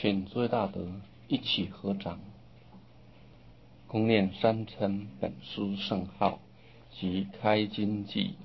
请诸位大德一起合掌，恭念三称本师圣号及开经偈。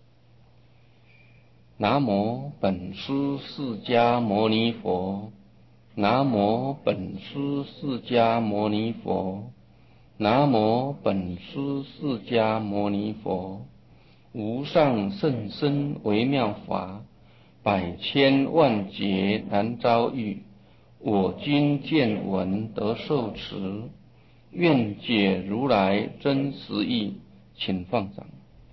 南无本师释迦牟尼佛，南无本师释迦牟尼佛，南无本师释迦牟尼佛。无上甚深微妙法，百千万劫难遭遇。我今见闻得受持，愿解如来真实义。请放掌。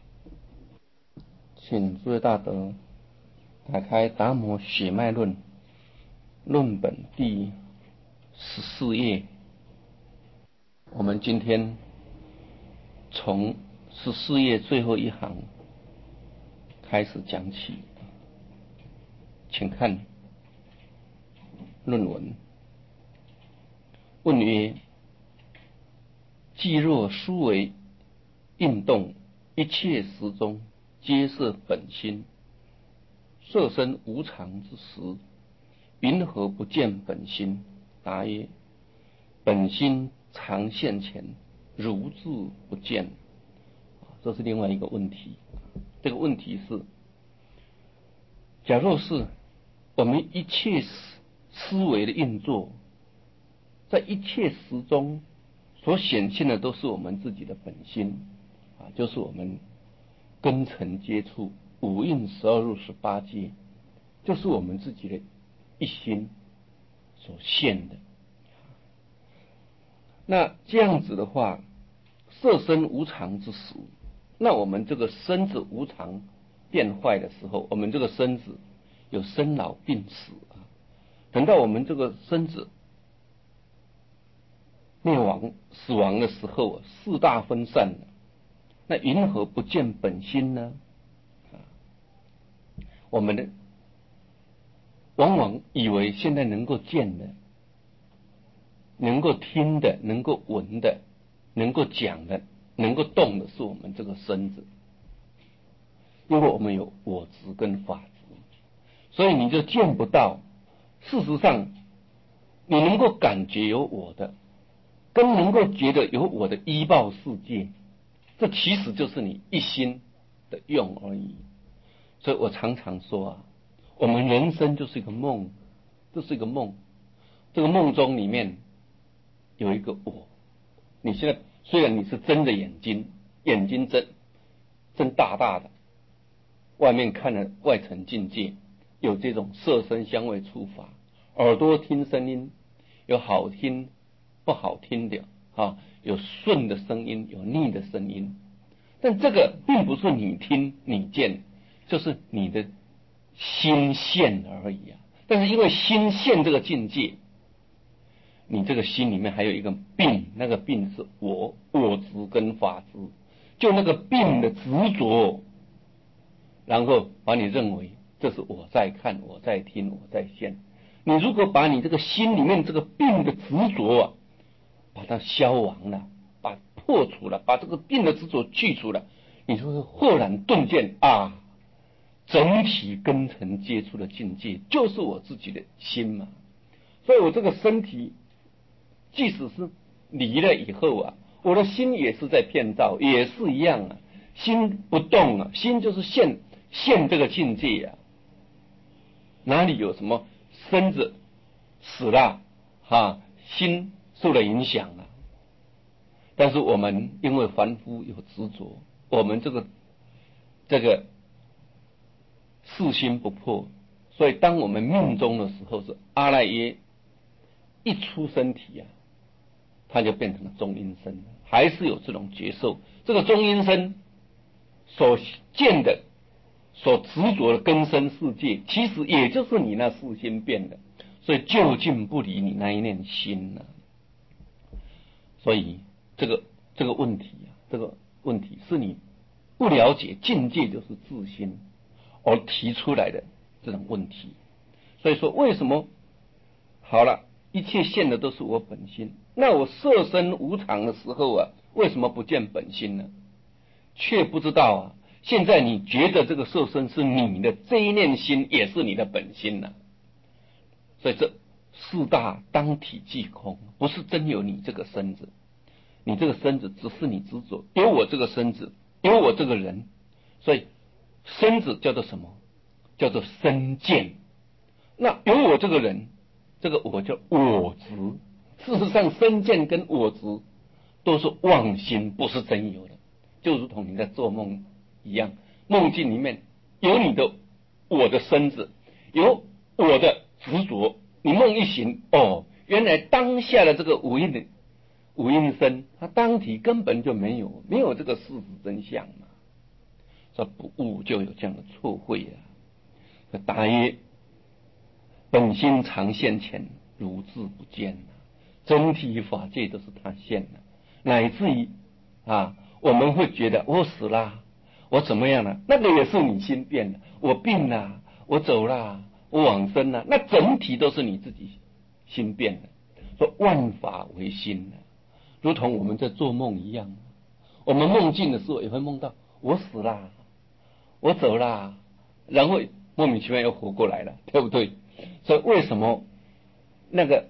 请诸位大德打开《达摩血脉论》论本第14页。我们今天从14页最后一行开始讲起，请看论文。问曰：既若殊为运动，一切时中皆是本心，色身无常之时，云何不见本心？答曰：本心常现前，如自不见。这是另外一个问题。这个问题是，假若是我们一切思维的运作，在一切时中所显现的都是我们自己的本心就是我们根尘接触五蕴12入18界，就是我们自己的一心所现的。那这样子的话，色身无常之时，那我们这个身子无常变坏的时候，我们这个身子有生老病死等到我们这个身子灭亡死亡的时候四大分散了，那云何不见本心呢？我们往往以为现在能够见的、能够听的、能够闻的、能够讲的、能够动的是我们这个身子，因为我们有我执跟法执，所以你就见不到。事实上你能够感觉有我的，跟能够觉得有我的依报世界，这其实就是你一心的用而已。所以我常常说我们人生就是一个梦，这是一个梦。这个梦中里面有一个我。你现在虽然你是睁着眼睛，眼睛睁大大的，外面看了外层境界，有这种色声香味触法，耳朵听声音，有好听不好听的有顺的声音，有逆的声音，但这个并不是你听你见，就是你的心现而已但是因为心现这个境界，你这个心里面还有一个病，那个病是我执跟法执，就那个病的执着，然后把你认为这是我在看，我在听，我在现。你如果把你这个心里面这个病的执着把它消亡了，把它破除了，把这个病的执着去除了，你就会豁然顿见整体根尘接触的境界就是我自己的心嘛。所以我这个身体即使是离了以后我的心也是在骗造，也是一样心不动心就是现这个境界哪里有什么身子死了心受了影响但是我们因为凡夫有执着，我们这个四心不破，所以当我们命中的时候，是阿赖耶一出身体它就变成了中阴身，还是有这种觉受。这个中阴身所见的所执着的根生世界，其实也就是你那四心变的，所以究竟不离你那一念心所以这个问题这个问题是你不了解境界就是自心而提出来的这种问题。所以说为什么好了一切现的都是我本心，那我色身无常的时候为什么不见本心呢？却不知道现在你觉得这个色身是你的这一念心也是你的本心所以这四大当体即空，不是真有你这个身子，你这个身子只是你执着，有我这个身子，有我这个人，所以身子叫做什么？叫做身见。那有我这个人，这个我叫我执。事实上，身见跟我执都是妄心，不是真有的。就如同你在做梦一样，梦境里面有你的我的身子，有我的执着。你梦一醒，哦，原来当下的这个五蕴身，它当体根本就没有这个事实真相嘛。说不悟就有这样的错会啊。答曰：本心常现前，如自不见。真体法界都是他现的，乃至于我们会觉得我死了，我怎么样了？那个也是你心变了。我病了，我走了，我往生了，那整体都是你自己心变的。说万法唯心的，如同我们在做梦一样。我们梦境的时候也会梦到我死了，我走了，然后莫名其妙又活过来了，对不对？所以为什么那个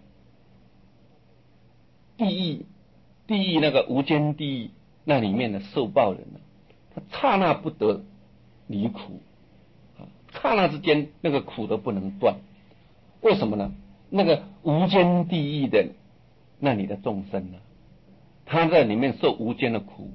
地狱那个无间地狱那里面的受报人呢，他刹那不得离苦，刹那之间那个苦都不能断。为什么呢？那个无间地狱的那里的众生呢，他在里面受无间的苦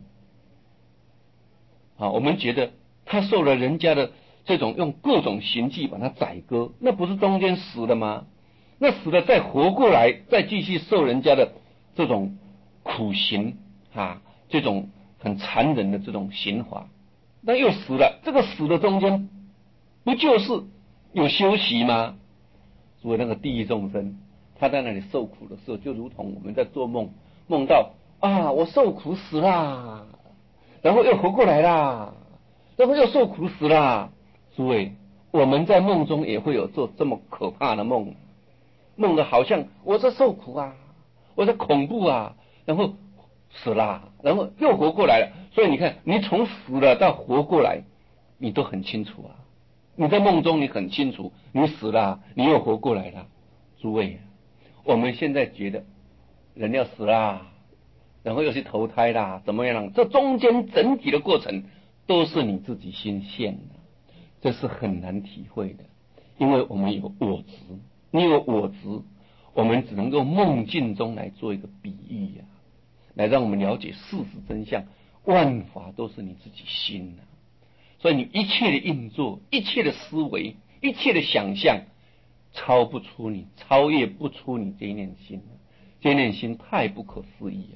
我们觉得他受了人家的这种用各种刑具把他宰割，那不是中间死了吗？那死了再活过来，再继续受人家的这种苦刑这种很残忍的这种刑罚，那又死了。这个死的中间不就是有休息吗？所以那个地狱众生，他在那里受苦的时候，就如同我们在做梦，梦到我受苦死啦，然后又活过来啦，然后又受苦死啦。诸位，我们在梦中也会有做这么可怕的梦，梦的好像我在受苦我在恐怖然后死了，然后又活过来了。所以你看，你从死了到活过来，你都很清楚你在梦中你很清楚，你死了，你又活过来了。诸位，我们现在觉得人要死啦，然后又去投胎啦，怎么样？这中间整体的过程都是你自己心现的，这是很难体会的，因为我们有我执。你有我执，我们只能够梦境中来做一个比喻来让我们了解事实真相。万法都是你自己心所以你一切的运作，一切的思维，一切的想象，超越不出你这一念心。这一念心太不可思议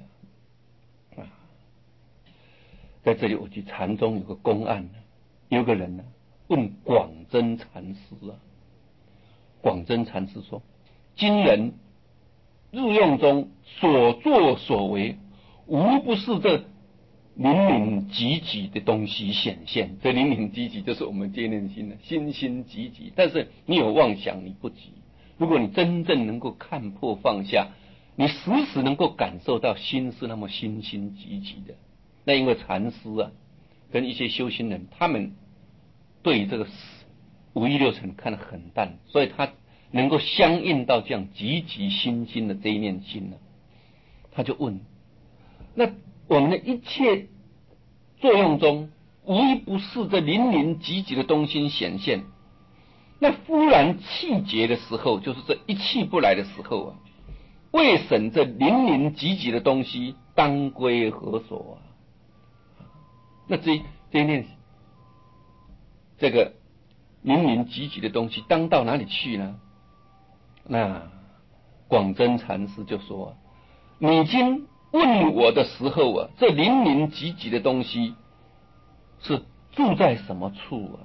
在这里我去禅宗有个公案有个人问广真禅师广真禅师说：今人日用中所作所为，无不是这灵灵积极的东西显现。这灵灵积极就是我们这一念心的心心积极，但是你有妄想，你不急。如果你真正能够看破放下，你时时能够感受到心是那么心心积极的。那因为禅师跟一些修行人，他们对这个五欲六尘看得很淡，所以他能够相应到这样积极心心的这一念心他就问：那我们的一切作用中，无一不是这灵灵积极的东西显现。那忽然气结的时候，就是这一气不来的时候未审这灵灵积极的东西当归何所那这一念这个灵灵积极的东西当到哪里去呢？那广真禅师就说你今问我的时候这灵灵积极的东西是住在什么处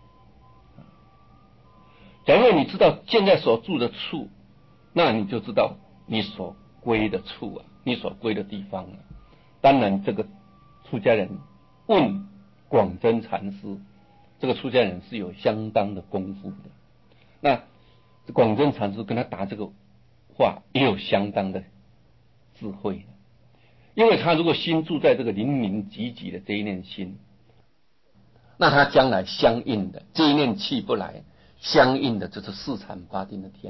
假如你知道现在所住的处，那你就知道你所归的处你所归的地方当然这个出家人问广真禅师，这个出家人是有相当的功夫的。那广真禅师跟他答这个话也有相当的智慧因为他如果心住在这个灵灵积极的这一念心，那他将来相应的这一念气不来，相应的就是四禅八定的天。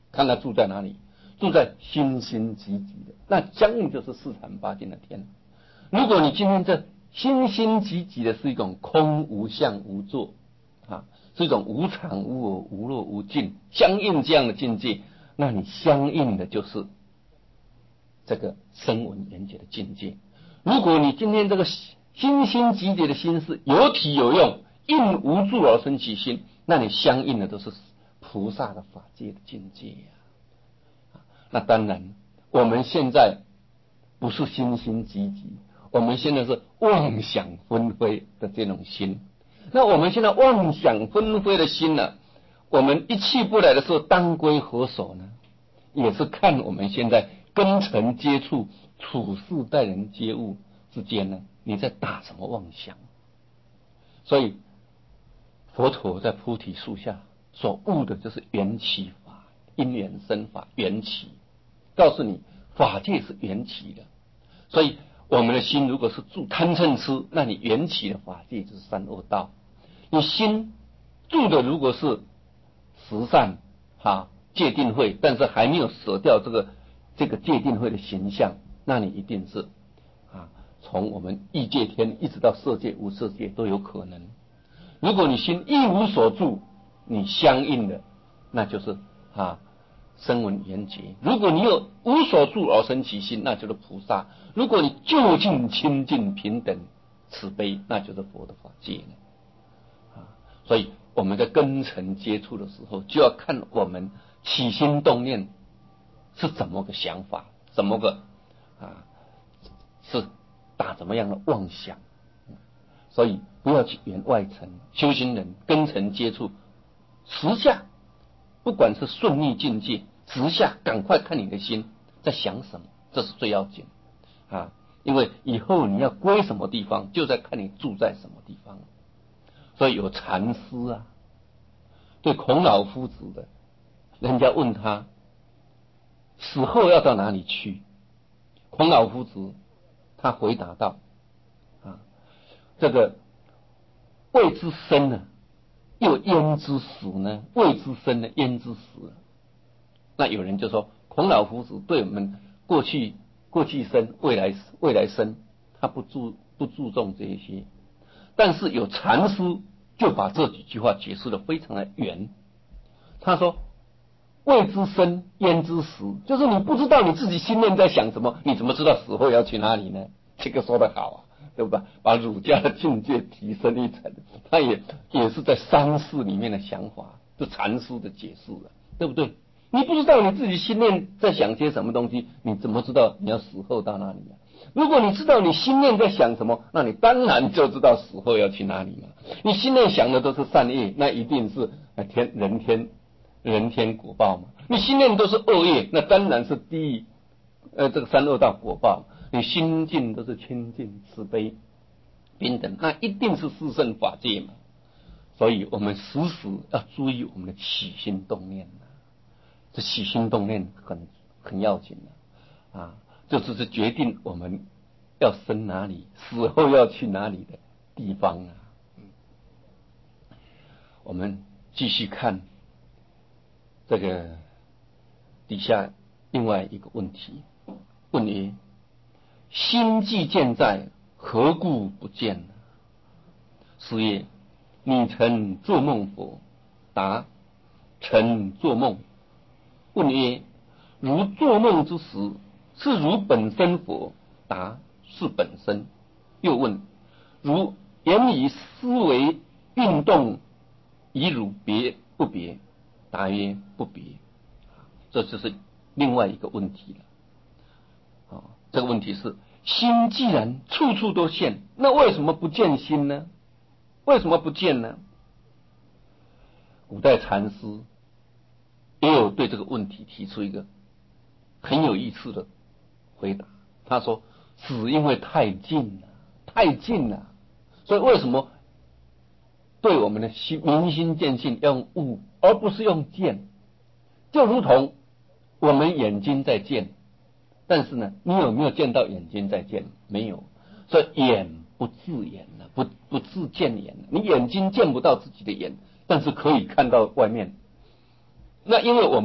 看他住在哪里，住在心心积极的，那相应就是四禅八敬的天。如果你今天这心心积极的是一种空无相无作啊，是一种无常无我无落无尽，相应这样的境界，那你相应的就是这个声闻缘觉的境界。如果你今天这个心心积极的心是有体有用，应无助而生其心，那你相应的都是菩萨的法界的境界呀。那当然，我们现在不是心心积极，我们现在是妄想纷飞的这种心。那我们现在妄想纷飞的心呢，我们一气不来的时候，当归何所呢？也是看我们现在根尘接触、处事待人接物之间呢，你在打什么妄想？所以佛陀在菩提树下所悟的就是缘起法，因缘生法，缘起，告诉你法界是缘起的。所以我们的心如果是住贪嗔痴，那你缘起的法界就是三恶道。你心住的如果是十善戒定慧，但是还没有舍掉这个戒定慧的形象，那你一定是从我们异界天一直到色界无色界都有可能。如果你心一无所住，你相应的那就是声闻缘觉。如果你有无所住而生其心，那就是菩萨。如果你究竟清净平等慈悲，那就是佛的法界了。所以我们在根尘接触的时候，就要看我们起心动念是怎么个想法，怎么个是打怎么样的妄想。所以不要去缘外尘，修行人根尘接触，时下不管是顺逆境界，时下赶快看你的心在想什么，这是最要紧因为以后你要归什么地方，就在看你住在什么地方。所以有禅师对孔老夫子的，人家问他死后要到哪里去，孔老夫子他回答道这个未知生呢，又焉知死呢？未知生呢，焉知死？那有人就说，孔老夫子对我们过去生、未来生，他不注重这一些。但是有禅师就把这几句话解释的非常的圆。他说：未知生，焉知死？就是你不知道你自己心念在想什么，你怎么知道死后要去哪里呢？这个说得好对吧？把儒家的境界提升一层，他也是在三世里面的想法，是禅师的解释对不对？你不知道你自己心念在想些什么东西，你怎么知道你要死后到哪里如果你知道你心念在想什么，那你当然就知道死后要去哪里你心念想的都是善业，那一定是人天果报嘛。你心念都是恶业，那当然是地狱这个三恶道果报。你心境都是清净慈悲平等，那一定是四圣法界嘛。所以我们时时要注意我们的起心动念这起心动念很要紧这只是决定我们要生哪里，死后要去哪里的地方我们继续看这个底下另外一个问题，问曰：心既健在，何故不见？是曰：你曾做梦否？答：曾做梦。问曰：如做梦之时，是如本身否？答：是本身。又问：如言以思维运动，以汝别不别？答曰：不别。这就是另外一个问题了这个问题是，心既然处处都现，那为什么不见心呢？为什么不见呢？古代禅师也有对这个问题提出一个很有意思的回答。他说：只因为太近了，所以为什么对我们的明心见性要用悟，而不是用见？就如同我们眼睛在见，但是呢，你有没有见到眼睛在见？没有。所以眼不自眼不自见眼你眼睛见不到自己的眼，但是可以看到外面。那因为我们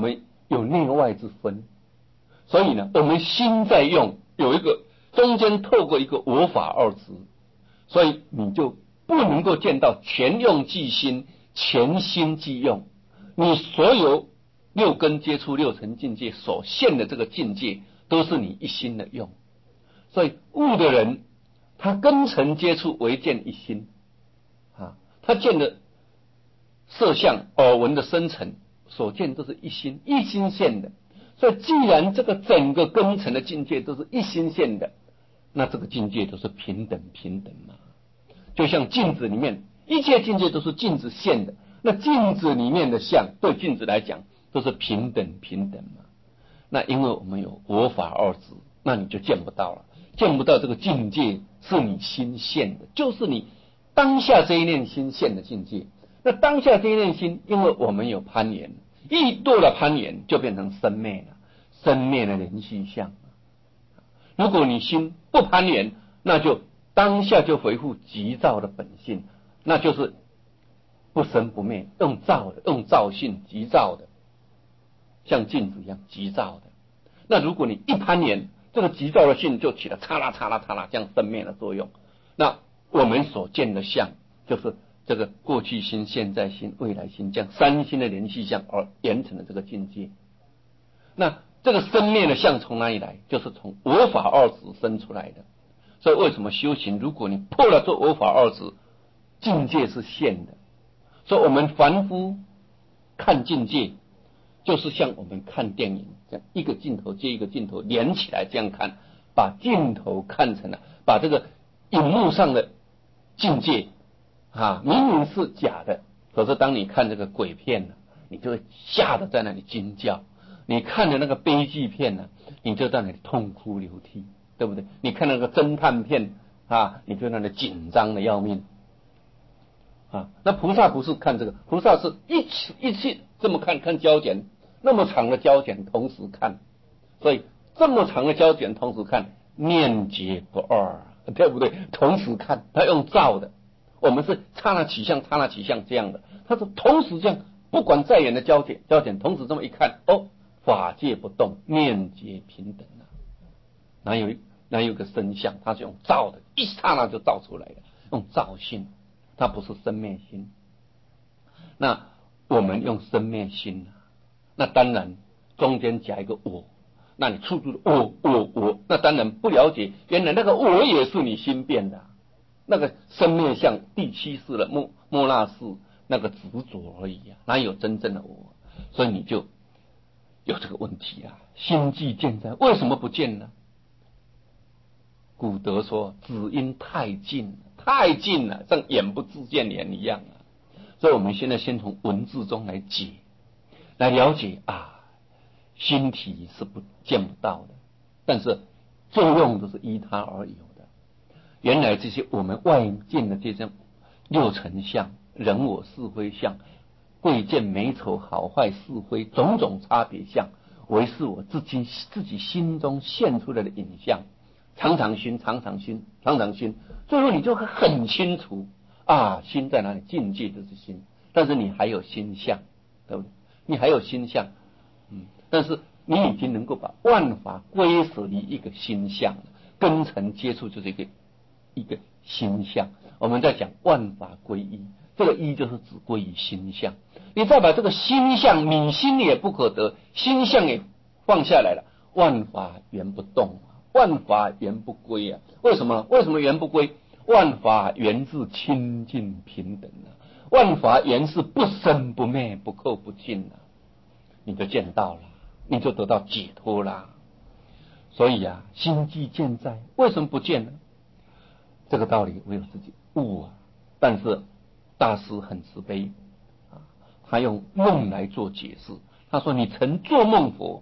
有内外之分。所以呢，我们心在用，有一个中间透过一个我法二执，所以你就不能够见到全用即心，全心即用。你所有六根接触六尘境界所现的这个境界，都是你一心的用。所以悟的人，他根尘接触唯见一心啊，他见的色相耳闻的生尘所见都是一心现的。所以既然这个整个根尘的境界都是一心现的，那这个境界都是平等嘛。就像镜子里面，一切境界都是镜子现的，那镜子里面的相对镜子来讲都是平等嘛。那因为我们有我法二执，那你就见不到了，见不到这个境界是你心现的，就是你当下这一念心现的境界。那当下这一念心，因为我们有攀缘，一堕了攀缘，就变成生灭了，生灭的连续相。如果你心不攀缘，那就当下就回复即照的本性，那就是不生不灭，用照的，用照性即照的，像镜子一样即照的。那如果你一攀缘，这个即照的性就起了嚓啦这样生灭的作用。那我们所见的相，就是这个过去心、现在心、未来心，这样三心的连续相而形成的这个境界。那这个生灭的相从哪里来？就是从我法二执生出来的。所以为什么修行，如果你破了这我法二执，境界是现的。所以我们凡夫看境界，就是像我们看电影这样，一个镜头接一个镜头连起来这样看，把镜头看成了，把这个荧幕上的境界明明是假的，可是当你看这个鬼片呢，你就会吓得在那里惊叫；你看的那个悲剧片呢，你就在那里痛哭流涕，对不对？你看那个侦探片你就在那里紧张的要命那菩萨不是看这个，菩萨是一起这么看胶卷，那么长的胶卷同时看，所以这么长的胶卷同时看，念结不二，对不对？同时看，他用照的。我们是刹那起相这样的，他是同时这样，不管再远的胶卷同时这么一看，法界不动，念结平等哪有个真相？它是用照的，一刹那就照出来了，用照性，它不是生灭心。那我们用生灭心那当然中间加一个我，那你处处我，那当然不了解，原来那个我也是你心变的那个生灭相第七世的莫那识那个执着而已哪有真正的我？所以你就有这个问题心既见在，为什么不见呢？古德说，只因太近了，像眼不自见眼一样所以我们现在先从文字中来解，来了解心体是见不到的，但是作用都是依它而有的。原来这些我们外见的这种六尘相、人我是非相、贵贱美丑好坏是非种种差别相，为是我自己心中现出来的影像。常常心，最后你就会很清楚心在哪里，境界就是心，但是你还有心相，对不对？你还有心相，但是你已经能够把万法归属于一个心相了，根尘接触就是一个心相。我们在讲万法归一，这个一就是指归于心相。你再把这个心相，你心也不可得，心相也放下来了，万法原不动。万法原不归为什么？为什么原不归？万法源自清净平等万法原是不生不灭，不垢不净你就见到了，你就得到解脱啦。所以心既见在，为什么不见呢？这个道理唯有自己悟但是大师很慈悲他用梦来做解释。他说：“你曾做梦佛。”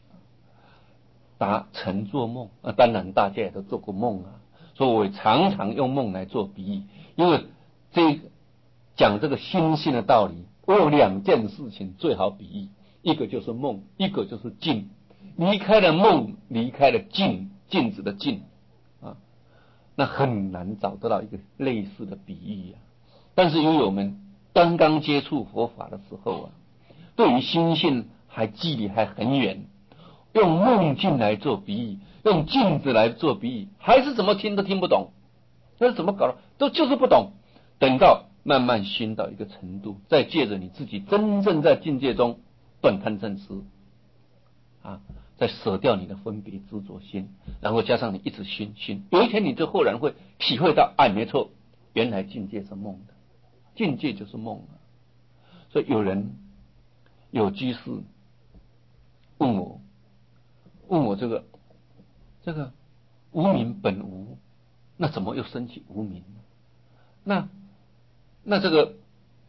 答：曾做梦当然大家也都做过梦所以我常常用梦来做比喻，因为讲这个心性的道理，我有两件事情最好比喻，一个就是梦，一个就是镜。离开了梦，离开了镜子的镜那很难找得到一个类似的比喻但是因为我们刚刚接触佛法的时候对于心性还距离还很远。用梦境来做比喻，用镜子来做比喻，还是怎么听都听不懂。那是怎么搞的？就是不懂。等到慢慢熏到一个程度，再借着你自己真正在境界中断贪嗔痴啊，再舍掉你的分别执着心，然后加上你一直熏，有一天你就忽然会体会到，哎，没错，原来境界是梦的，境界就是梦啊。所以有居士问我这个无明本无，那怎么又升起无明呢？那这个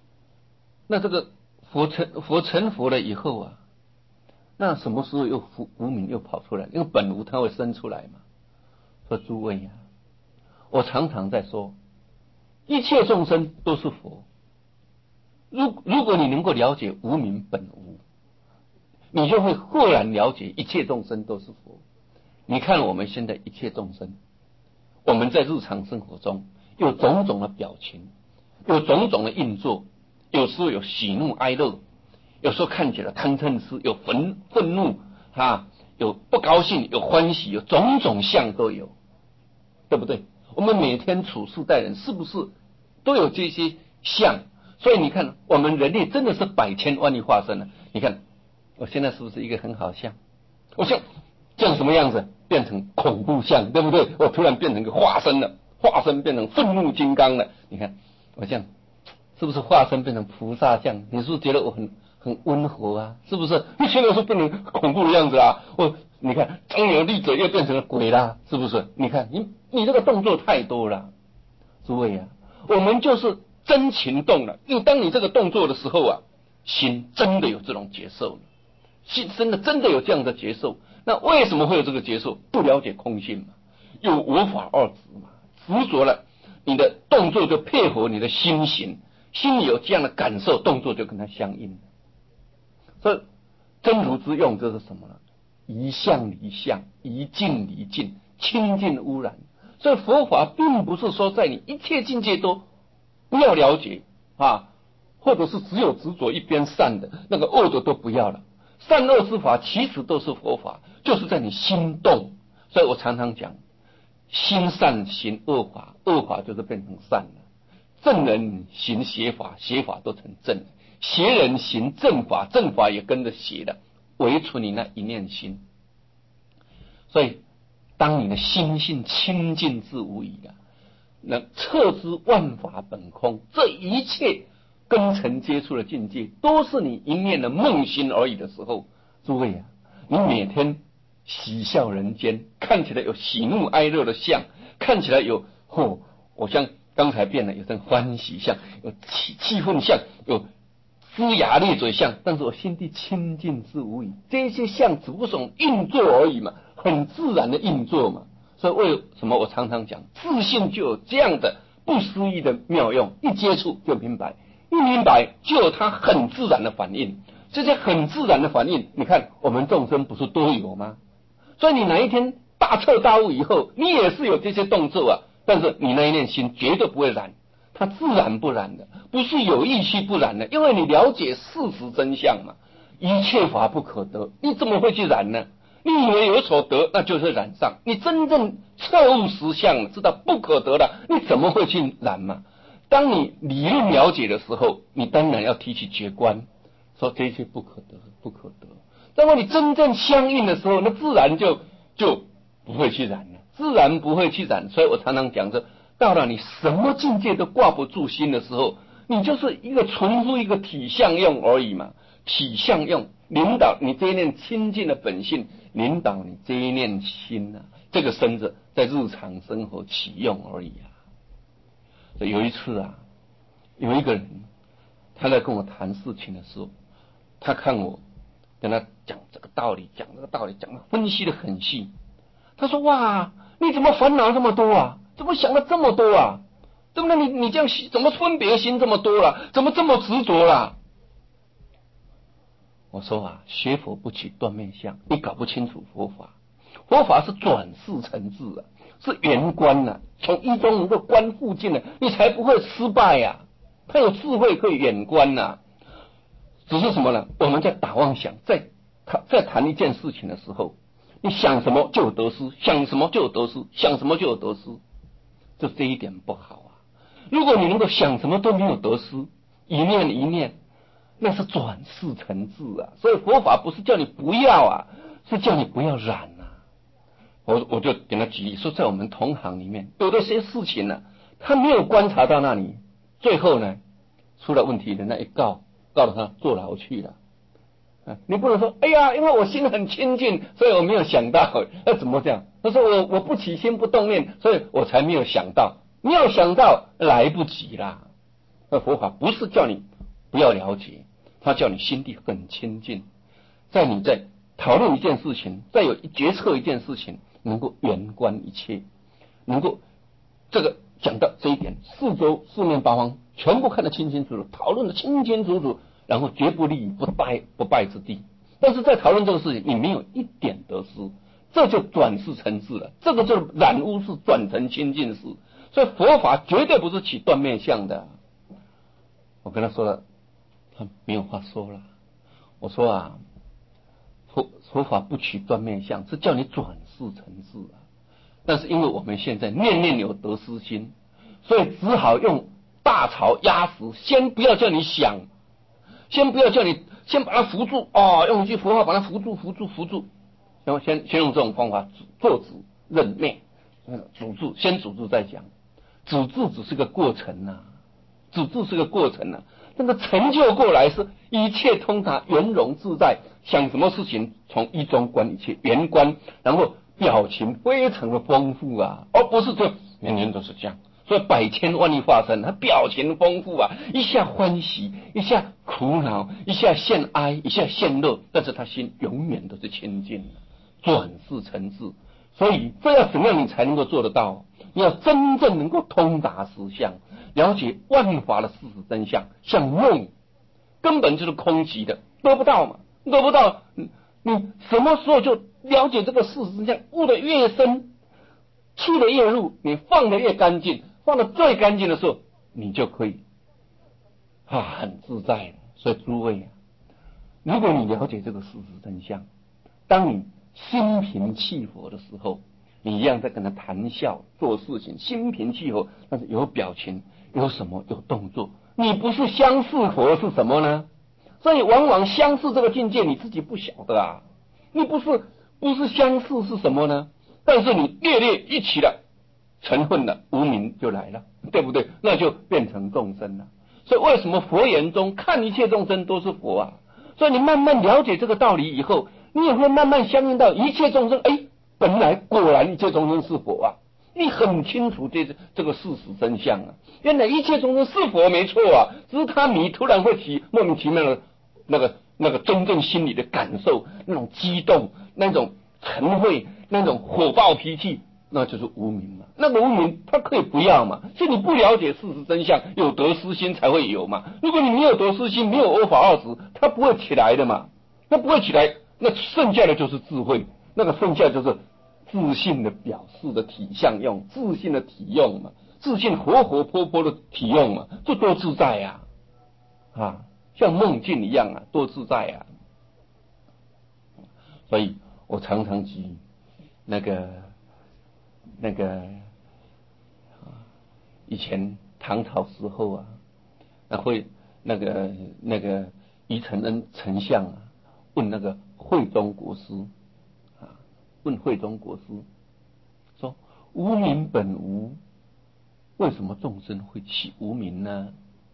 佛成佛了以后啊，那什么时候又无明又跑出来？因为本无它会生出来嘛。说诸位呀，我常常在说，一切众生都是佛。如果你能够了解无明本无，你就会豁然了解一切众生都是佛。你看我们现在一切众生，我们在日常生活中有种种的表情，有种种的运作，有时候有喜怒哀乐，有时候看起来贪嗔痴，有愤怒有不高兴，有欢喜，有种种相都有，对不对？我们每天处事待人，是不是都有这些相？所以你看，我们人类真的是百千万亿化身了。你看，我现在是不是一个很好相？我像什么样子？变成恐怖相，对不对？我突然变成一个化身了，化身变成愤怒金刚了。你看，我这样是不是化身变成菩萨相？你是不是觉得我很温和啊？是不是？你现在是变成恐怖的样子啊？你看张有力者又变成了鬼啦，是不是？你看你这个动作太多了，诸位啊，我们就是真情动了。因为当你这个动作的时候啊，心真的有这种接受了，心真的有这样的接受。那为什么会有这个接受？不了解空性嘛，有我法二执嘛，执着了，你的动作就配合你的心行，心里有这样的感受，动作就跟它相应。所以真如之用这是什么呢？一相离相，一境离境，清净污染。所以佛法并不是说在你一切境界都不要了解或者是只有执着一边善的，那个恶的都不要了。善恶之法其实都是佛法，就是在你心动。所以我常常讲，心善行恶法，恶法就是变成善了；正人行邪法，邪法都成正了；邪人行正法，正法也跟着邪了。唯除你那一念心。所以当你的心性清净自无疑了，那彻知万法本空，这一切根尘接触的境界都是你一念的梦心而已的时候，诸位啊，你每天喜笑人间，看起来有喜怒哀乐的相，看起来有我像刚才变了，有阵欢喜相，有气愤相，有龇牙咧嘴相，但是我心地清净之无疑。这些相只不过是种运作而已嘛，很自然的运作嘛。所以为什么我常常讲，自信就有这样的不思议的妙用，一接触就明白，一明白就有它很自然的反应。这些很自然的反应，你看我们众生不是都有吗？所以你哪一天大彻大悟以后，你也是有这些动作啊，但是你那一念心绝对不会染，它自然不染的，不是有意识不染的，因为你了解事实真相嘛，一切法不可得，你怎么会去染呢？你以为有所得，那就是染上。你真正彻悟实相，知道不可得了，你怎么会去染嘛？当你理论了解的时候，你当然要提起觉观，说这些不可得，不可得。当你真正相应的时候，那自然就不会去染了，自然不会去染。所以我常常讲说，到了你什么境界都挂不住心的时候，你就是一个纯乎一个体相用而已嘛，体相用领导你这一念清净的本性，领导你这一念心这个身子在日常生活起用而已所以有一次有一个人他在跟我谈事情的时候，他看我跟他讲这个道理，讲的分析的很细。他说：“哇，你怎么烦恼这么多啊？怎么想的这么多啊？怎么你这样怎么分别心这么多了？怎么这么执着了？”我说学佛不起断灭相，你搞不清楚佛法。佛法是转世成智是圆观从一中能够观附近你才不会失败他有智慧可以远观只是什么呢？我们在打妄想，在在谈一件事情的时候，你想什么就有得失，想什么就有得失，想什么就有得失，就这一点不好啊。如果你能够想什么都没有得失，一念一念，那是转世成智啊。所以佛法不是叫你不要啊，是叫你不要染啊。我就给他举例说，在我们同行里面，有的些事情呢，他没有观察到那里，最后呢出了问题，人家一告到他坐牢去了。你不能说，哎呀，因为我心很清净，所以我没有想到。那怎么这样？他说我不起心不动念，所以我才没有想到。你要想到，来不及啦。那佛法不是叫你不要了解，他叫你心地很清净，在你在讨论一件事情，再有决策一件事情，能够圆观一切，能够这个讲到这一点，四周四面八方全部看得清清楚楚，讨论得清清楚楚，然后绝不立于不败之地。但是在讨论这个事情，你没有一点得失，这就转世成智了，这个就是染污世转成清净世。所以佛法绝对不是起断灭相的。我跟他说了，他没有话说了。我说啊，佛法不取断灭相，是叫你转世成智啊。但是因为我们现在念念有得失心，所以只好用大草压死，先不要叫你想，先不要叫你，先把它扶住哦，用一句佛法把它扶住，然后先用这种方法坐止认灭，阻住，先阻住再讲，止住只是个过程啊，止住是个过程啊，那个成就过来是一切通达，圆融自在，想什么事情从一中观一切，圆观，然后表情非常的丰富啊，而不是就年年都是这样。所以百千万亿化身，他表情丰富啊，一下欢喜，一下苦恼，一下现哀，一下现乐，但是他心永远都是清净的，转世成智。所以这要怎样你才能够做得到？你要真正能够通达实相，了解万法的事实真相，像梦根本就是空寂的，得不到嘛，得不到。你什么时候就了解这个事实真相？悟得越深，去的越入，你放得越干净，放得最干净的时候，你就可以很自在了。所以诸位啊，如果你了解这个事实真相，当你心平气和的时候，你一样在跟他谈笑做事情，心平气和，但是有表情，有什么有动作，你不是相似佛是什么呢？所以往往相似这个境界你自己不晓得啊，你不是相似是什么呢？但是你略略一起了，成分了，无明就来了，对不对？那就变成众生了。所以为什么佛言中看一切众生都是佛啊？所以你慢慢了解这个道理以后，你也会慢慢相应到一切众生，本来果然一切众生是佛啊，你很清楚这个事实真相啊。原来一切众生是佛没错啊，只是你突然会起莫名其妙的那个真正心里的感受，那种激动，那种嗔恚，那种火爆脾气，那就是无明嘛。那个无明它可以不要嘛，是你不了解事实真相，有得失心才会有嘛。如果你没有得失心，没有欧法二执，它不会起来的嘛，它不会起来，那剩下的就是智慧，那个剩下就是自信的表示的体相用，自信的体用嘛，自信活活泼泼的体用嘛，这多自在呀！像梦境一样啊，多自在啊！所以我常常举那个以前唐朝时候啊，那个于承恩丞相啊，问那个慧中国师问慧中国师说：无明本无，为什么众生会起无明呢？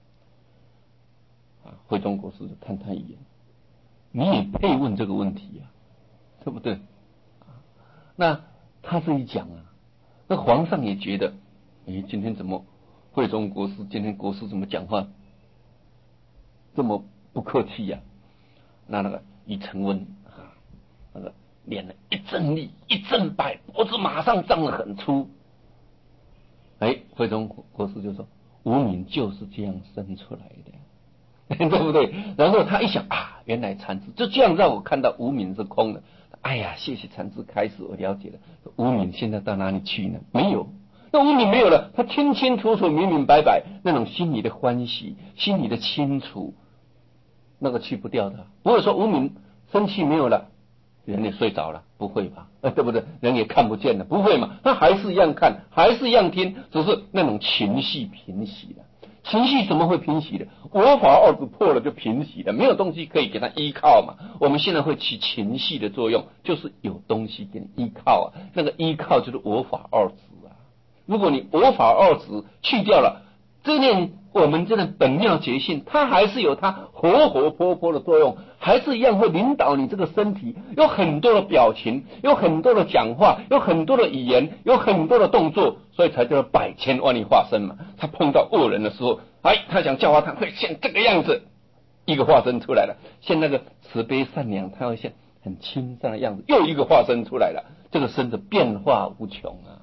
慧中国师就看他一眼，你也配问这个问题啊，对不对？那他这一讲啊，那皇上也觉得，今天怎么慧中国师今天国师怎么讲话这么不客气呀？那个于承恩那个脸呢一阵绿一阵白，脖子马上张得很粗。慧中国师就说：无明就是这样生出来的，对不对？然后他一想原来禅师就这样让我看到无明是空的。哎呀，谢谢禅师开始我了解了，无明现在到哪里去呢？没有，那无明没有了，他清清楚楚、明明白白，那种心里的欢喜、心里的清楚，那个去不掉的。不会说无明生气没有了，人也睡着了，不会吧？对不对？人也看不见了，不会嘛？他还是一样看，还是一样听，只是那种情绪平息了。情绪怎么会平息的？我法二字破了就平息了，没有东西可以给他依靠嘛。我们现在会起情绪的作用，就是有东西给你依靠啊。那个依靠就是我法二字啊。如果你我法二字去掉了，这念我们这个本妙觉性，它还是有它活活泼泼的作用，还是一样会领导你这个身体，有很多的表情，有很多的讲话，有很多的语言，有很多的动作，所以才叫做百千万亿化身嘛。他碰到恶人的时候，他想教化他，会像这个样子，一个化身出来了；现那个慈悲善良，他会像很清善的样子，又一个化身出来了。这个身子变化无穷啊！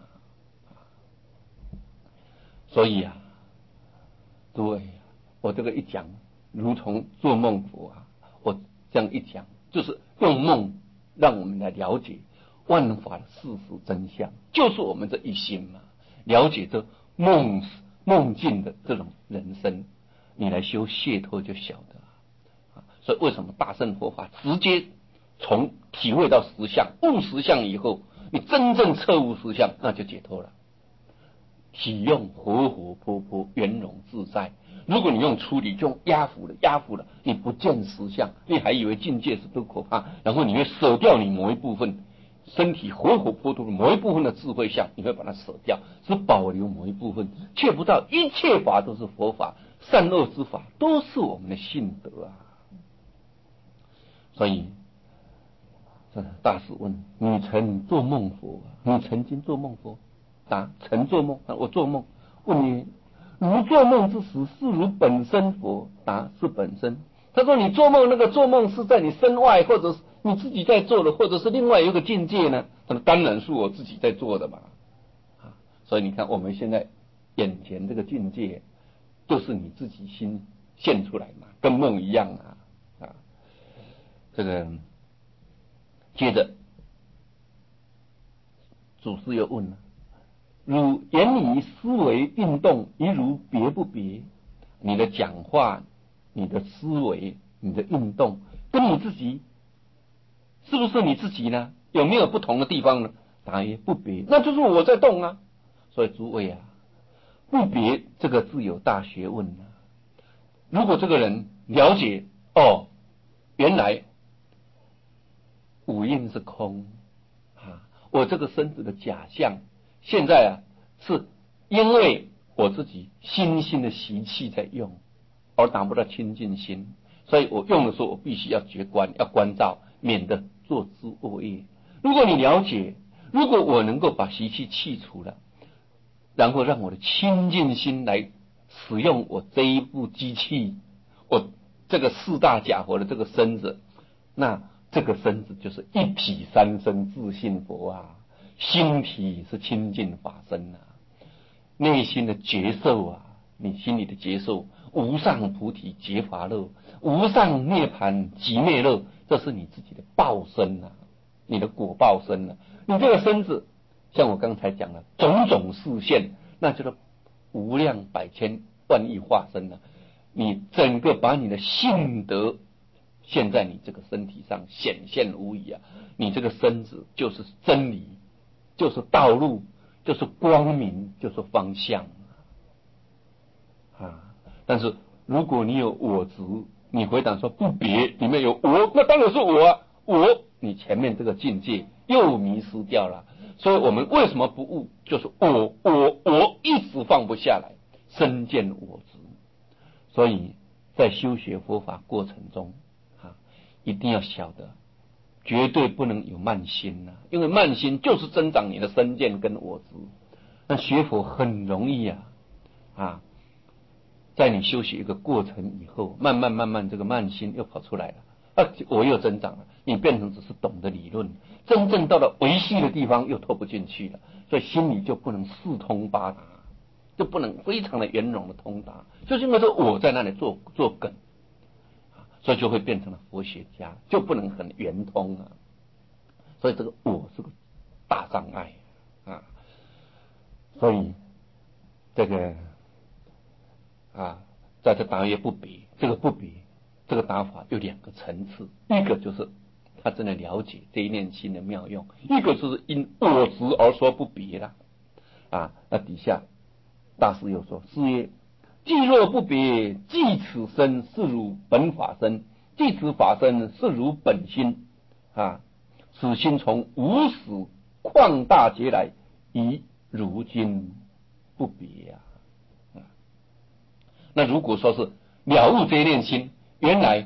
所以啊，诸位，我这个一讲，如同做梦佛啊！我这样一讲，就是用梦让我们来了解万法的事实真相，就是我们这一心嘛。了解这梦境的这种人生，你来修解脱就晓得啊。所以为什么大乘佛法直接从体会到实相、悟实相以后，你真正彻悟实相，那就解脱了。体用活活泼泼，圆融自在。如果你用处理，就用压服了，你不见实相，你还以为境界是多可怕，然后你会舍掉你某一部分身体活活泼泼的某一部分的智慧相，你会把它舍掉，只保留某一部分，却不到一切法都是佛法，善恶之法都是我们的性德啊。所以大师问你曾做梦佛你曾经做梦佛？答：曾做梦。我做梦。问你如做梦之时，是如本身佛？答：是本身。他说你做梦那个做梦是在你身外，或者是你自己在做的，或者是另外一个境界呢？他说当然是我自己在做的嘛。所以你看我们现在眼前这个境界，就是你自己心现出来嘛，跟梦一样啊。这个接着祖师又问了：如言语、思维、运动，一如别不别？你的讲话、你的思维、你的运动，跟你自己是不是你自己呢？有没有不同的地方呢？答曰：不别，那就是我在动啊。所以诸位啊，不别这个字有大学问啊。如果这个人了解原来五蕴是空啊，我这个身子的假象，现在是因为我自己心性的习气在用，而达不到清净心，所以我用的时候，我必须要觉观，要关照，免得作之恶业。如果你了解，如果我能够把习气去除了，然后让我的清净心来使用我这一部机器，我这个四大假佛的这个身子，那这个身子就是一体三身自性佛啊，心体是清净法身啊，内心的觉受啊，你心里的觉受，无上菩提结法乐，无上涅盘极灭乐，这是你自己的报身啊，你的果报身啊。你这个身子，像我刚才讲了，种种视现，那就是无量百千万亿化身啊。你整个把你的性德现在你这个身体上显现无疑啊，你这个身子就是真理，就是道路，就是光明，就是方向啊。但是如果你有我执，你回答说不别，里面有我，那当然是我啊，你前面这个境界又迷失掉了。所以我们为什么不悟？就是我一直放不下来，身见我执。所以在修学佛法过程中一定要晓得，绝对不能有慢心啊，因为慢心就是增长你的身见跟我执。那学佛很容易在你修习一个过程以后，慢慢这个慢心又跑出来了，我又增长了，你变成只是懂得理论，真正到了维系的地方又透不进去了，所以心里就不能四通八达，就不能非常的圆融的通达，就是因为说我在那里做梗，所以就会变成了佛学家，就不能很圆通啊。所以这个我是个大障碍啊。所以这个在这答曰不别，这个不别这个答法有两个层次，一个就是他真的了解这一念心的妙用。一个是因我执而说不别啦，那底下大师又说：是曰，既若不别，即此身是如本法身，即此法身是如本心此心从无始旷大劫来，以如今不别那如果说是了悟这一念心，原来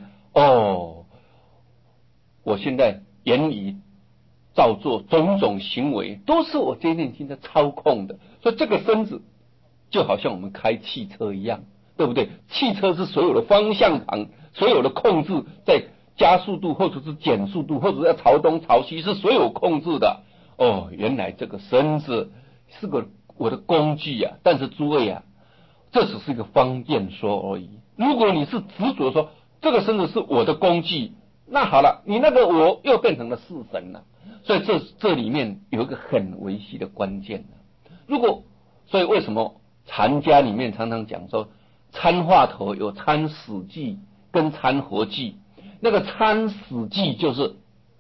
我现在言语造作种种行为都是我这一念心在操控的，所以这个身子就好像我们开汽车一样，对不对？汽车是所有的方向盘，所有的控制，在加速度或者是减速度，或者是要朝东朝西，是所有控制的。原来这个身子是我的工具但是诸位这只是一个方便说而已。如果你是执着说这个身子是我的工具，那好了，你那个我又变成了是神了。所以这里面有一个很维系的关键所以为什么禅家里面常常讲说参话头有参死记跟参活记，那个参死记就是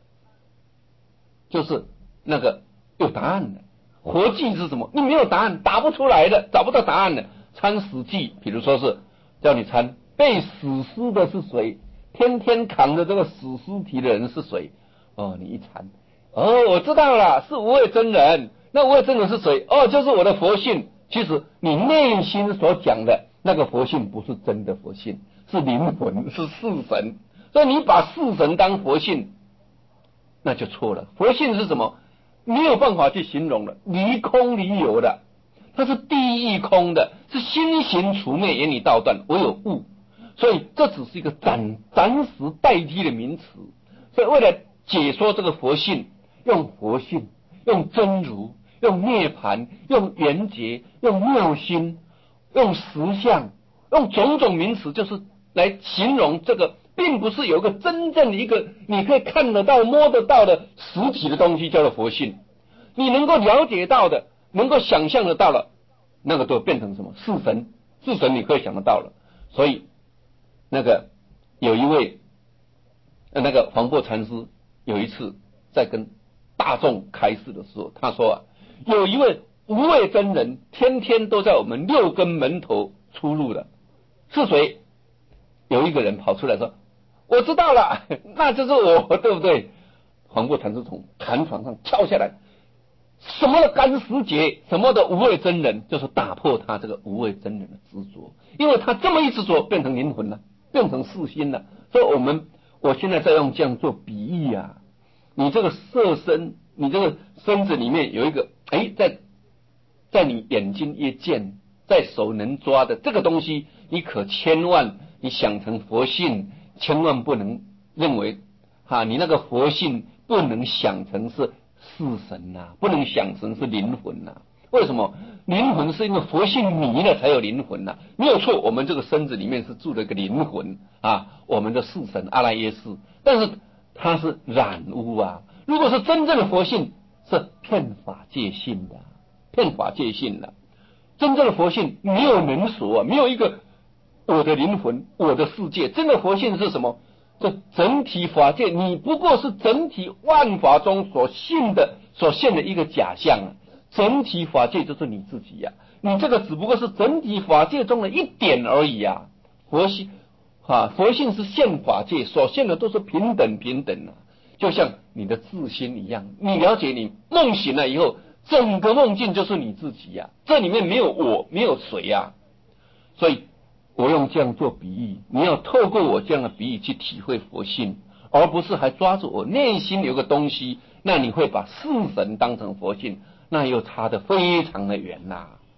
那个有答案的，活记是什么？你没有答案，答不出来的，找不到答案的。参死记，比如说是叫你参被死尸的是谁，天天扛着这个死尸体的人是谁？你一参，我知道了，是无畏真人。那无畏真人是谁？就是我的佛性。其实你内心所讲的那个佛性不是真的佛性，是灵魂，是世神。所以你把世神当佛性，那就错了。佛性是什么？没有办法去形容的，离空离有的，它是地狱空的，是心行除灭，言语道断，唯有悟。所以这只是一个暂时代替的名词。所以为了解说这个佛性，用佛性，用真如，用涅槃，用缘觉，用妙心，用实相，用种种名词，就是来形容这个，并不是有一个真正的一个你可以看得到摸得到的实体的东西叫做佛性。你能够了解到的，能够想象得到了，那个都变成什么？是神，是神你可以想得到了。所以那个有一位那个黄檗禅师有一次在跟大众开示的时候，他说有一位无畏真人天天都在我们六根门头出入的，是谁？有一个人跑出来说我知道了，那就是我，对不对？黄檗禅师从禅床上跳下来，什么的干实节，什么的无畏真人，就是打破他这个无畏真人的执着。因为他这么一执着，变成灵魂了，变成世心了。所以我现在在用这样做比喻你这个色身，你这个身子里面有一个在你眼睛一见，在手能抓的这个东西，你可千万你想成佛性，千万不能认为你那个佛性不能想成是神不能想成是灵魂为什么？灵魂是因为佛性迷了才有灵魂没有错。我们这个身子里面是住了一个灵魂我们的是神阿赖耶识，但是它是染污如果是真正的佛性，是遍法界性的，遍法界性的。真正的佛性没有能所没有一个我的灵魂，我的世界。真的佛性是什么？这整体法界，你不过是整体万法中所现的一个假象整体法界就是你自己你这个只不过是整体法界中的一点而已佛性是现法界，所现的都是平等就像你的自心一样。你了解，你梦醒了以后，整个梦境就是你自己这里面没有我，没有谁所以我用这样做比喻，你要透过我这样的比喻去体会佛性，而不是还抓住我内心有个东西，那你会把世神当成佛性，那又差得非常的远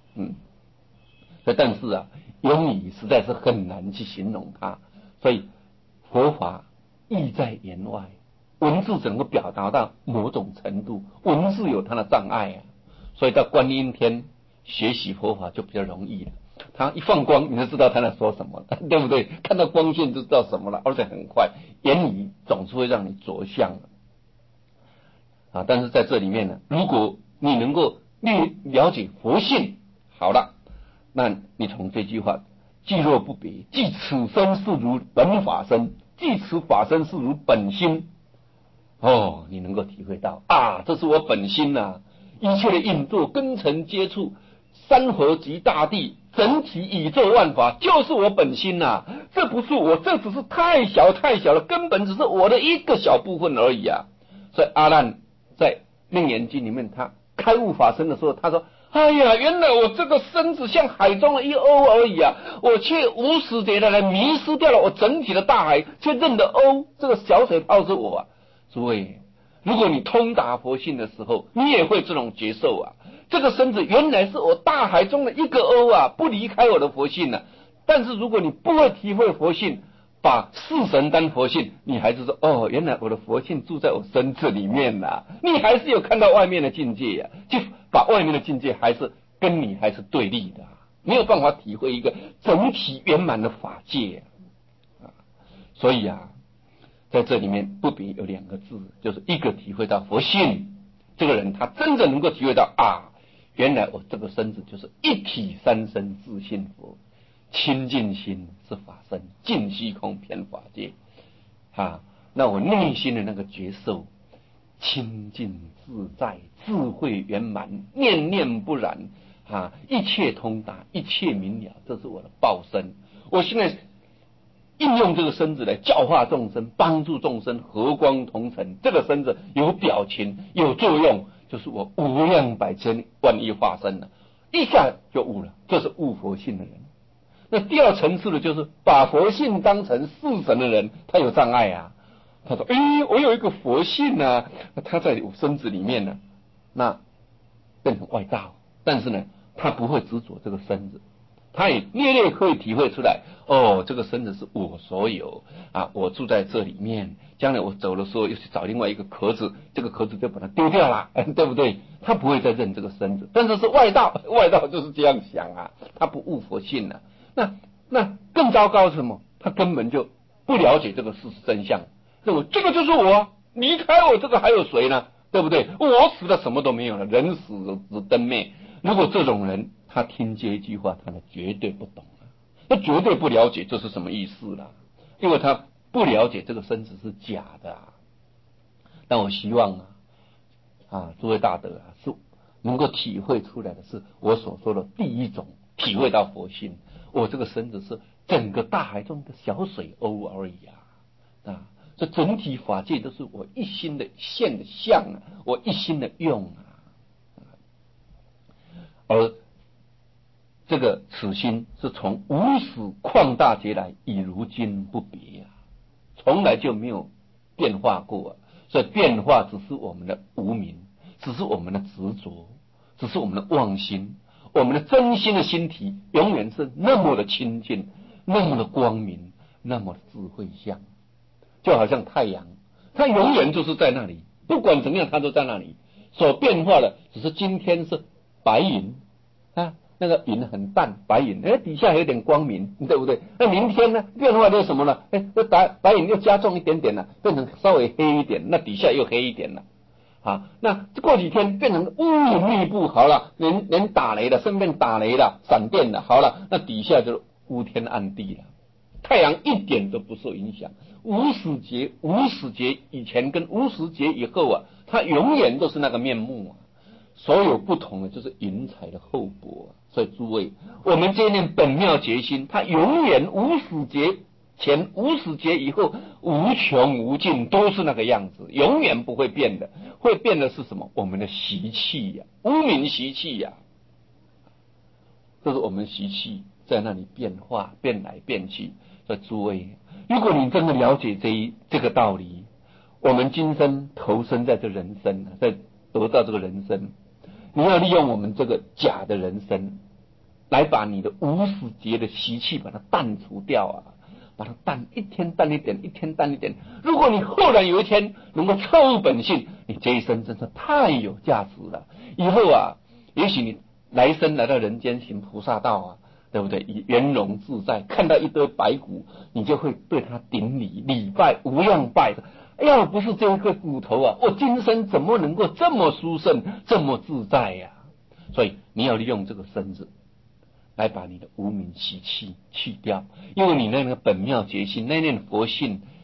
但是用语实在是很难去形容它。所以佛法意在言外，文字只能够表达到某种程度，文字有它的障碍所以到观音天学习佛法就比较容易了。他一放光，你就知道他在说什么了，对不对？看到光线就知道什么了，而且很快，言语总是会让你着相但是在这里面呢，如果你能够了解佛性，好了，那你从这句话，既若不别，即此身是如本法身，即此法身是如本心你能够体会到啊，这是我本心呐、一切的运作、根尘接触、山河及大地、整体宇宙万法，就是我本心呐、这不是我，这只是太小太小了，根本只是我的一个小部分而已啊。所以阿难在楞严经里面，他开悟法身的时候，他说：哎呀，原来我这个身子像海中的一鸥而已啊！我却无始劫来迷失掉了我整体的大海，却认得鸥这个小水泡是我啊！诸位，如果你通达佛性的时候，你也会这种觉受啊！这个身子原来是我大海中的一个鸥啊，不离开我的佛性啊。但是如果你不会体会佛性，把四神当佛性，你还是说原来我的佛性住在我身子里面啦、你还是有看到外面的境界呀、就把外面的境界还是跟你还是对立的、没有办法体会一个整体圆满的法界所以在这里面不比有两个字，就是一个体会到佛性，这个人他真正能够体会到原来我这个身子就是一体三身自性佛。清净心是法身，净虚空遍法界那我内心的那个觉受清净自在，智慧圆满，念念不染一切通达，一切明了，这是我的报身。我现在应用这个身子来教化众生，帮助众生和光同尘，这个身子有表情有作用，就是我无量百千万亿化身了，一下就悟了，这是悟佛性的人。那第二层次的就是把佛性当成四神的人，他有障碍他说我有一个佛性他在我身子里面呢，那变成外道，但是呢他不会执着这个身子，他也略略可以体会出来这个身子是我所有我住在这里面，将来我走的时候又去找另外一个壳子，这个壳子就把它丢掉了对不对？他不会再认这个身子，但是是外道，外道就是这样想他不悟佛性那更糟糕是什么？他根本就不了解这个事实真相，认为这个就是我，离开我这个还有谁呢？对不对？我死了什么都没有了，人死如灯灭。如果这种人他听这一句话，他绝对不懂他绝对不了解这是什么意思啦，因为他不了解这个身子是假的但我希望诸位大德是能够体会出来的是我所说的第一种，体会到佛性。我这个身子是整个大海中的小水鸥而已这整体法界都是我一心的现的相我一心的用而这个此心是从无始旷大劫来，以如今不别从来就没有变化过所以变化只是我们的无明，只是我们的执着，只是我们的妄心。我们的真心的心体永远是那么的清净，那么的光明，那么的智慧相，就好像太阳，它永远就是在那里，不管怎么样它都在那里，所变化的只是今天是白云那个云很淡，白云底下有点光明，对不对？那明天呢变化就是什么呢？这白云又加重一点点了，变成稍微黑一点，那底下又黑一点了那过几天变成乌云密布，好了，连打雷的，顺便打雷了，闪电了，好了，那底下就是乌天暗地了。太阳一点都不受影响，无始劫以前跟无始劫以后它永远都是那个面目所有不同的就是云彩的厚薄所以诸位，我们这念本妙觉心，它永远无始劫前无始劫以后无穷无尽都是那个样子，永远不会变的。会变的是什么？我们的习气无明习气这是我们习气在那里变化，变来变去。所以诸位，如果你真的了解这个道理，我们今生投身在这人生在得到这个人生，你要利用我们这个假的人生来把你的无始劫的习气把它淡除掉把它淡一天淡一点，一天淡一点。如果你后来有一天能够彻悟本性，你这一生真是太有价值了。以后也许你来生来到人间行菩萨道对不对？以圆融自在，看到一堆白骨，你就会对他顶礼礼拜无量拜的。要不是这一个骨头我今生怎么能够这么殊胜，这么自在所以你要利用这个身子来把你的无明习气去掉，因为你那个本妙觉心那念佛性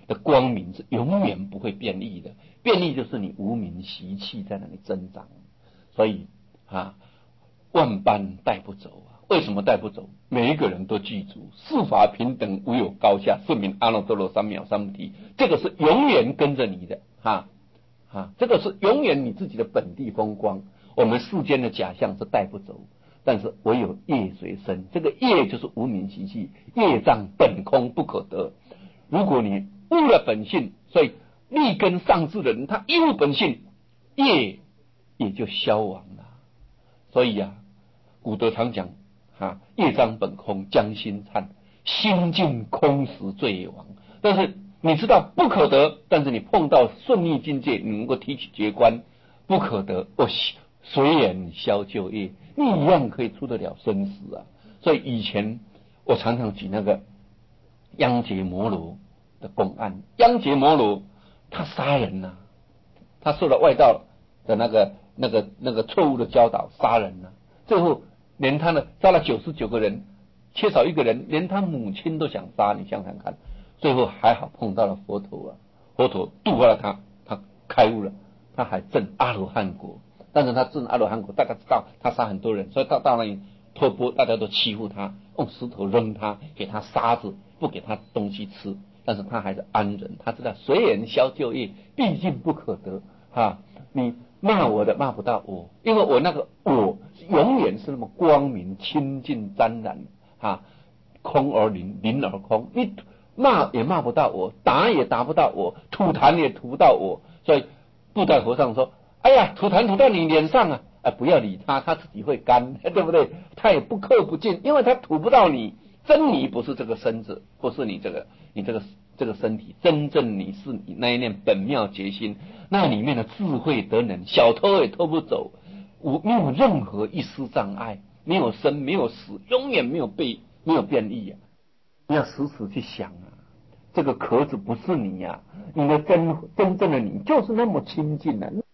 的光明是永远不会变异的，变异就是你无明习气在那里增长，所以万般带不走啊。为什么带不走？每一个人都记住，四法平等，无有高下，是名阿耨多罗三藐三菩提。这个是永远跟着你的这个是永远你自己的本地风光。我们世间的假象是带不走，但是唯有业随身。这个业就是无明习气，业障本空不可得。如果你悟了本性，所以立根上智的人，他一悟本性，业也就消亡了。所以古德常讲业障本空，将心忏，心尽空时最亡。但是你知道不可得，但是你碰到顺逆境界，你能够提起觉观，不可得，随缘消旧业，你一样可以出得了生死啊。所以以前我常常举那个央结摩罗的公案，央结摩罗他杀人他受了外道的那个错误的教导，杀人最后连他杀了99个人，缺少一个人，连他母亲都想杀，你想想看。最后还好碰到了佛陀佛陀度化了他，他开悟了，他还证阿罗汉果。但是他证阿罗汉果，大家知道他杀很多人，所以他到那里托钵，大家都欺负他，用石头扔他，给他沙子，不给他东西吃，但是他还是安忍，他知道随缘消旧业，毕竟不可得你骂我的骂不到我，因为我那个我永远是那么光明清净沾染空而灵，灵而空，你骂也骂不到我，打也打不到我，吐痰也吐不到我。所以布袋和尚说，哎呀，吐痰吐到你脸上不要理他，他自己会干，对不对？他也不恪不尽，因为他吐不到你。真你不是这个身子，不是你这个身体，真正你是你那一念本妙觉心，那里面的智慧德能，小偷也偷不走，没有任何一丝障碍，没有生没有死，永远没有变异你要时时去想这个壳子不是你你的真正的你就是那么亲近